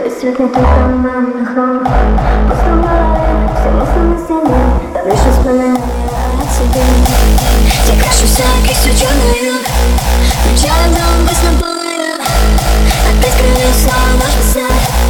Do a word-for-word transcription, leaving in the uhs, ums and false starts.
Бесцветный туман на хром. Пусто в голове, все мысли на стене. Там лишь воспоминания о тебе. Я крашусь кистью черную, включаю дом, без наполнена. Опять крови снова наш посад.